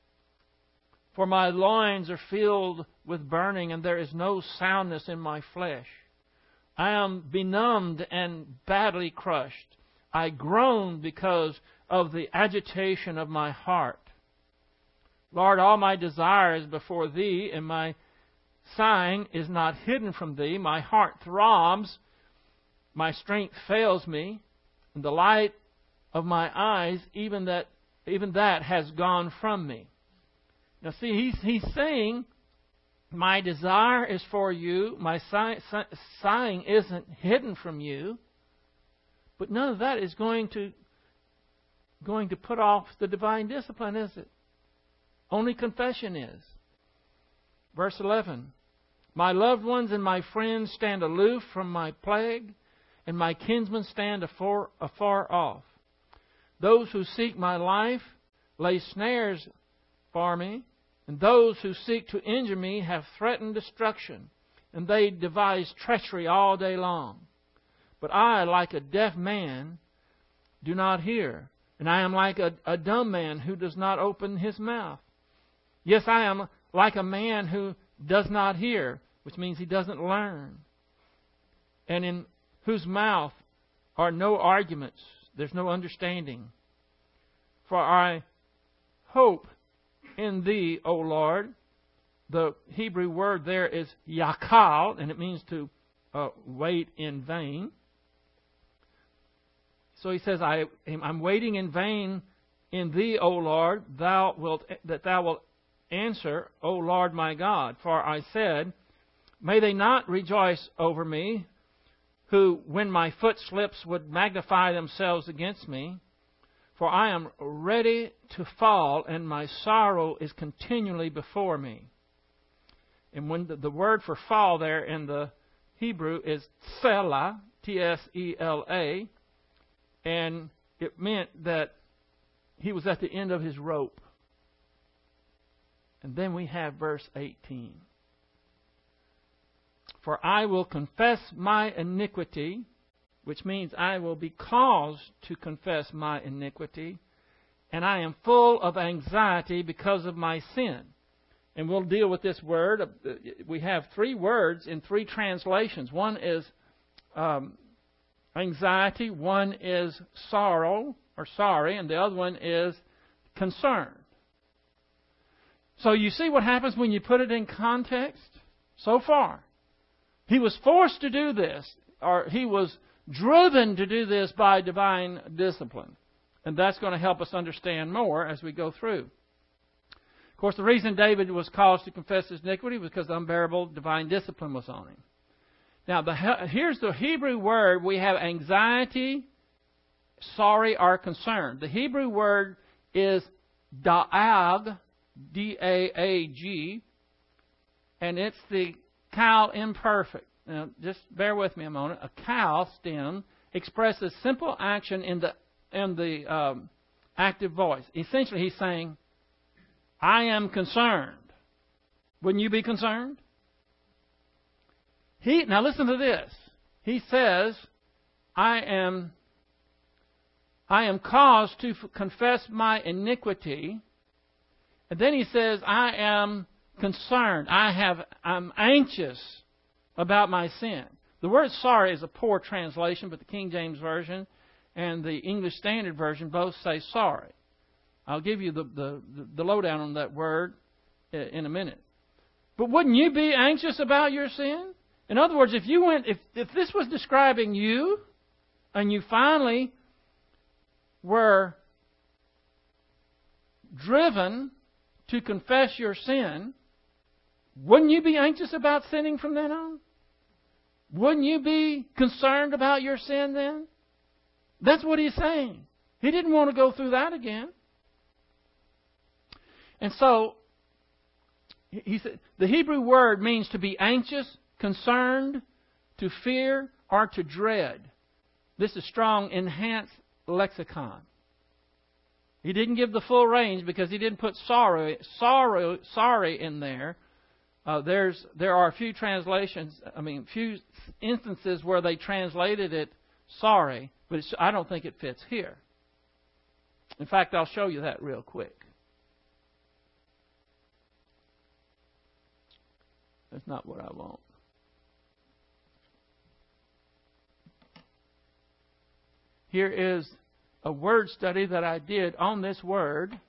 For my loins are filled with burning, and there is no soundness in my flesh. I am benumbed and badly crushed. I groan because of the agitation of my heart. Lord, all my desire is before Thee, and my sighing is not hidden from Thee. My heart throbs, my strength fails me, and the light of my eyes, even that has gone from me. Now see, he's saying, my desire is for you, my sighing isn't hidden from you, but none of that is going to put off the divine discipline, is it? Only confession is. Verse 11, my loved ones and my friends stand aloof from my plague, and my kinsmen stand afar off. Those who seek my life lay snares for me, and those who seek to injure me have threatened destruction, and they devise treachery all day long. But I, like a deaf man, do not hear, and I am like a dumb man who does not open his mouth. Yes, I am like a man who does not hear, which means he doesn't learn, and in whose mouth are no arguments. There's no understanding. For I hope in Thee, O Lord. The Hebrew word there is yakal, and it means to wait in vain. So he says, I'm waiting in vain in Thee, O Lord, that Thou wilt answer, O Lord my God. For I said, may they not rejoice over me, who, when my foot slips, would magnify themselves against me. For I am ready to fall, and my sorrow is continually before me. And when the word for fall there in the Hebrew is tsela, T-S-E-L-A, and it meant that he was at the end of his rope. And then we have verse 18. For I will confess my iniquity, which means I will be caused to confess my iniquity, and I am full of anxiety because of my sin. And we'll deal with this word. We have 3 words in 3 translations. One is anxiety, one is sorrow, or sorry, and the other one is concern. So you see what happens when you put it in context? So far, he was forced to do this, or he was driven to do this by divine discipline. And that's going to help us understand more as we go through. Of course, the reason David was caused to confess his iniquity was because unbearable divine discipline was on him. Now, here's the Hebrew word. We have anxiety, sorry, or concern. The Hebrew word is da'ag, D-A-A-G, and it's the kal imperfect. Now, just bear with me a moment. A kal stem expresses simple action in the active voice. Essentially, he's saying, I am concerned. Wouldn't you be concerned? Now listen to this. He says, I am caused to confess my iniquity. And then he says, I am concerned. I'm anxious about my sin. The word sorry is a poor translation, but the King James Version and the English Standard Version both say sorry. I'll give you the lowdown on that word in a minute. But wouldn't you be anxious about your sin? In other words, if this was describing you, and you finally were driven to confess your sin, wouldn't you be anxious about sinning from then on? Wouldn't you be concerned about your sin then? That's what he's saying. He didn't want to go through that again. And so, he said, the Hebrew word means to be anxious, concerned, to fear, or to dread. This is Strong Enhanced Lexicon. He didn't give the full range because he didn't put sorry in there. There are a few few instances where they translated it sorry, but I don't think it fits here. In fact, I'll show you that real quick. That's not what I want. Here is a word study that I did on this word.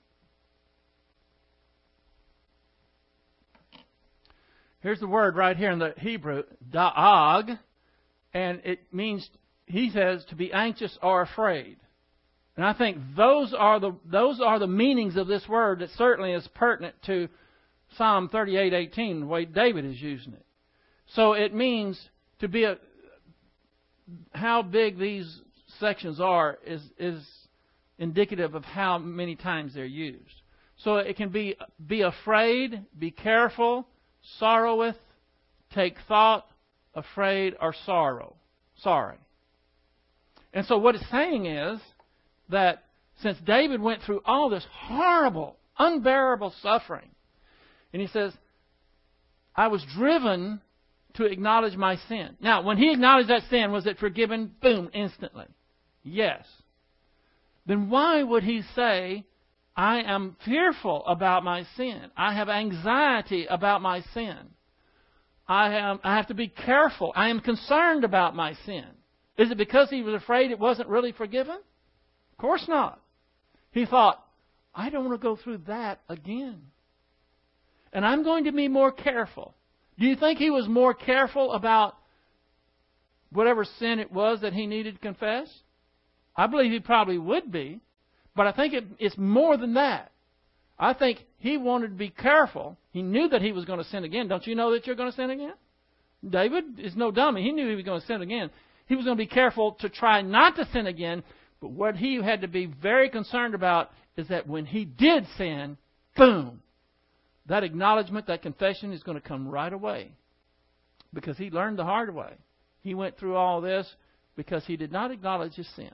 Here's the word right here in the Hebrew, da'ag, and it means, he says, to be anxious or afraid. And I think those are the meanings of this word that certainly is pertinent to Psalm 38:18, the way David is using it. So it means to be how big these sections are is indicative of how many times they're used. So it can be afraid, be careful, sorroweth, take thought, afraid, or sorry. And so what it's saying is that since David went through all this horrible, unbearable suffering, and he says, I was driven to acknowledge my sin. Now, when he acknowledged that sin, was it forgiven? Boom, instantly. Yes. Then why would he say, I am fearful about my sin. I have anxiety about my sin. I have to be careful. I am concerned about my sin. Is it because he was afraid it wasn't really forgiven? Of course not. He thought, I don't want to go through that again. And I'm going to be more careful. Do you think he was more careful about whatever sin it was that he needed to confess? I believe he probably would be. But I think it's more than that. I think he wanted to be careful. He knew that he was going to sin again. Don't you know that you're going to sin again? David is no dummy. He knew he was going to sin again. He was going to be careful to try not to sin again. But what he had to be very concerned about is that when he did sin, boom, that acknowledgement, that confession is going to come right away. Because he learned the hard way. He went through all this because he did not acknowledge his sin.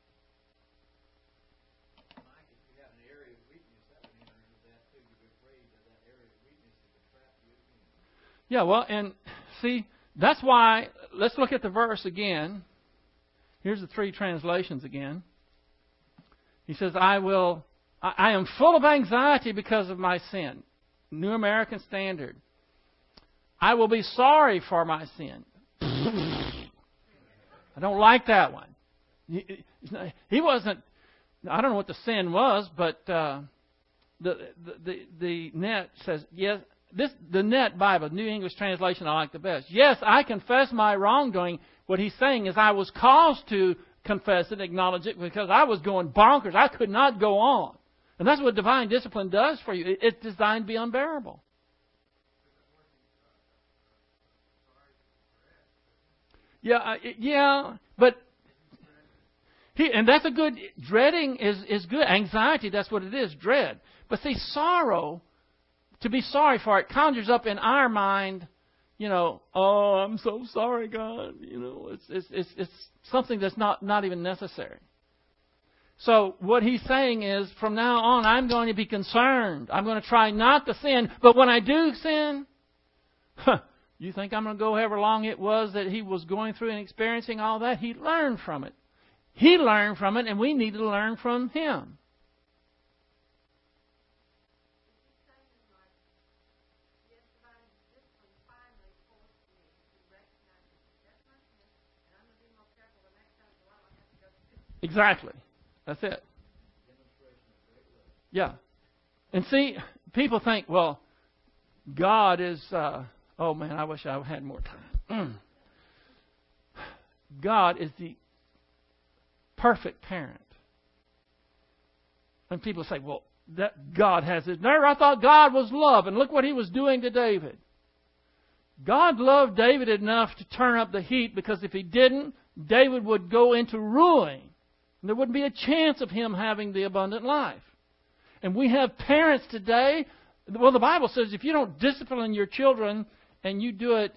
Yeah, well, and see, that's why, let's look at the verse again. Here's the three translations again. He says, I am full of anxiety because of my sin. New American Standard. I will be sorry for my sin. I don't like that one. He wasn't, I don't know what the sin was, but the net says, yes, the Net Bible, New English Translation, I like the best. Yes, I confess my wrongdoing. What he's saying is I was caused to confess it, acknowledge it, because I was going bonkers. I could not go on. And that's what divine discipline does for you. It's designed to be unbearable. Yeah, but and that's a good, dreading is good. Anxiety, that's what it is, dread. But see, sorrow, to be sorry for it, conjures up in our mind, oh, I'm so sorry, God. It's something that's not even necessary. So what he's saying is, from now on, I'm going to be concerned. I'm going to try not to sin. But when I do sin, you think I'm going to go however long it was that he was going through and experiencing all that? He learned from it. He learned from it, and we need to learn from him. Exactly. That's it. Yeah. And see, people think, well, God is, oh man, I wish I had more time. God is the perfect parent. And people say, well, that God has his nerve. I thought God was love, and look what he was doing to David. God loved David enough to turn up the heat, because if he didn't, David would go into ruin. And there wouldn't be a chance of him having the abundant life. And we have parents today. Well, the Bible says if you don't discipline your children and you do it,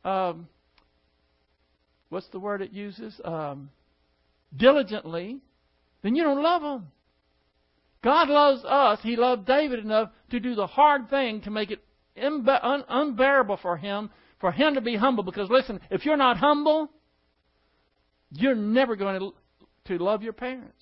what's the word it uses? Diligently, then you don't love them. God loves us. He loved David enough to do the hard thing to make it unbearable for him to be humble. Because listen, if you're not humble, you're never going to love your parents.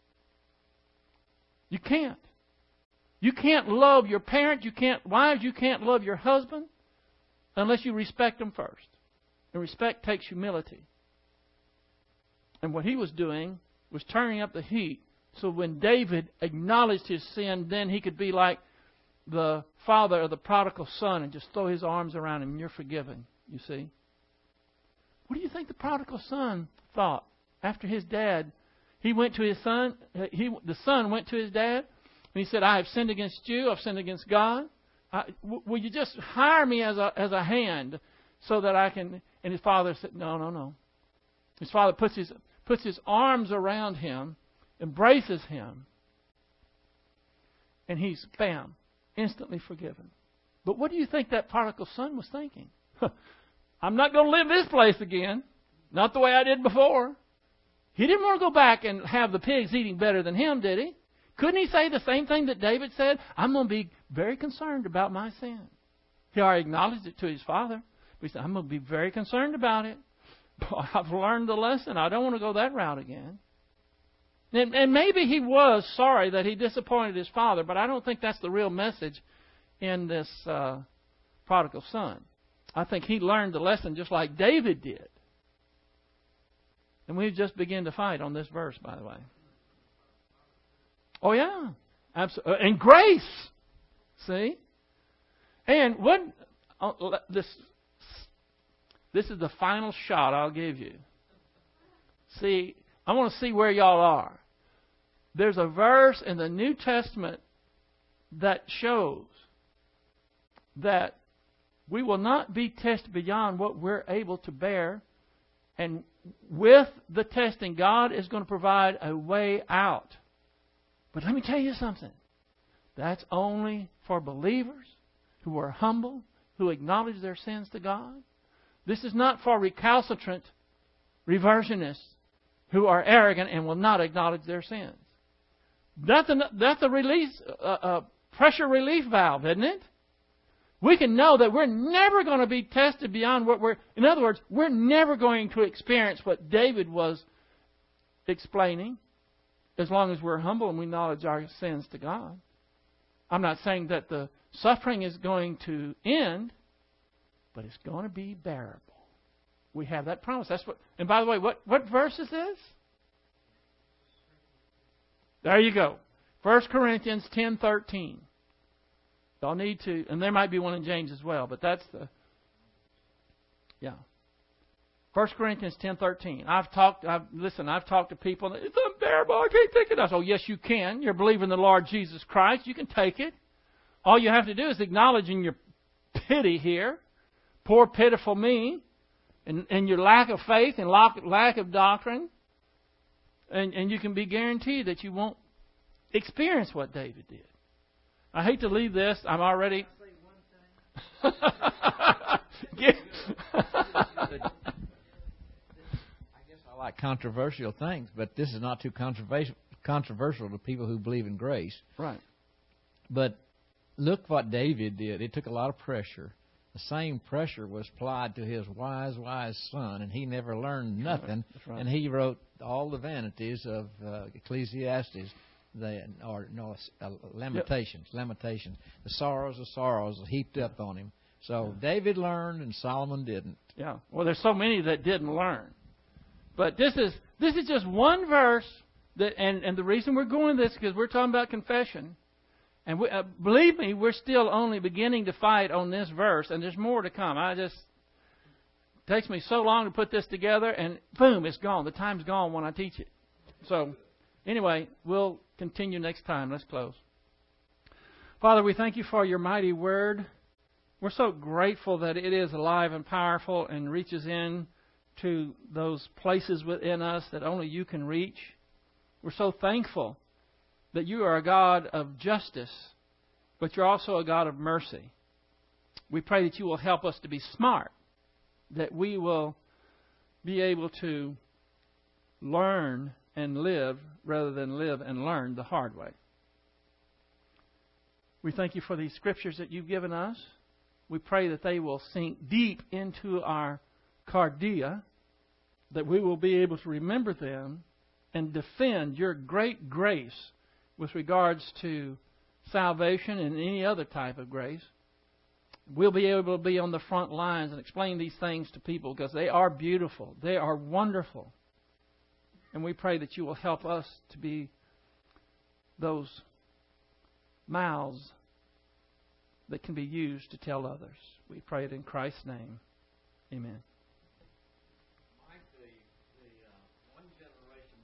You can't. You can't love your parent. Wives, you can't love your husband unless you respect them first. And respect takes humility. And what he was doing was turning up the heat, so when David acknowledged his sin, then he could be like the father of the prodigal son and just throw his arms around him, and you're forgiven, you see. What do you think the prodigal son thought after his dad? He went to his son. The son went to his dad, and he said, I have sinned against you. I've sinned against God. Will you just hire me as a hand so that I can? And his father said, no. His father puts his arms around him, embraces him, and he's, bam, instantly forgiven. But what do you think that prodigal son was thinking? I'm not going to live this place again. Not the way I did before. He didn't want to go back and have the pigs eating better than him, did he? Couldn't he say the same thing that David said? I'm going to be very concerned about my sin. He already acknowledged it to his father. But he said, I'm going to be very concerned about it. I've learned the lesson. I don't want to go that route again. And maybe he was sorry that he disappointed his father, but I don't think that's the real message in this prodigal son. I think he learned the lesson just like David did. And we've just begun to fight on this verse, by the way. Oh, yeah. Absolutely. And grace. See? And what this is the final shot I'll give you. See, I want to see where y'all are. There's a verse in the New Testament that shows that we will not be tested beyond what we're able to bear. And with the testing, God is going to provide a way out. But let me tell you something. That's only for believers who are humble, who acknowledge their sins to God. This is not for recalcitrant reversionists who are arrogant and will not acknowledge their sins. That's a release, pressure relief valve, isn't it? We can know that we're never going to be tested beyond what we're... In other words, we're never going to experience what David was explaining as long as we're humble and we acknowledge our sins to God. I'm not saying that the suffering is going to end, but it's going to be bearable. We have that promise. That's what. And by the way, what verse is this? There you go. 1 Corinthians 10:13. Y'all need to, and there might be one in James as well, but that's the, yeah. 1 Corinthians 10:13. I've talked to people, it's unbearable, I can't take it. I said, oh, yes, you can. You're believing in the Lord Jesus Christ. You can take it. All you have to do is acknowledge in your pity here, poor, pitiful me, and your lack of faith and lack of doctrine, and you can be guaranteed that you won't experience what David did. I hate to leave this. I'm already... I guess I like controversial things, but this is not too controversial to people who believe in grace. Right. But look what David did. It took a lot of pressure. The same pressure was applied to his wise son, and he never learned nothing. That's right. And he wrote all the vanities of Ecclesiastes. Lamentations. The sorrows heaped up on him. So David learned and Solomon didn't. Yeah. Well, there's so many that didn't learn. But this is just one verse that, and the reason we're going this is because we're talking about confession. And believe me, we're still only beginning to fight on this verse, and there's more to come. It takes me so long to put this together, and boom, it's gone. The time's gone when I teach it. So, anyway, we'll continue next time. Let's close. Father, we thank you for your mighty word. We're so grateful that it is alive and powerful and reaches in to those places within us that only you can reach. We're so thankful that you are a God of justice, but you're also a God of mercy. We pray that you will help us to be smart, that we will be able to learn and live rather than live and learn the hard way. We thank you for these scriptures that you've given us. We pray that they will sink deep into our cardia, that we will be able to remember them and defend your great grace with regards to salvation and any other type of grace. We'll be able to be on the front lines and explain these things to people because they are beautiful. They are wonderful. And we pray that you will help us to be those mouths that can be used to tell others. We pray it in Christ's name. Amen. Mike, the one generation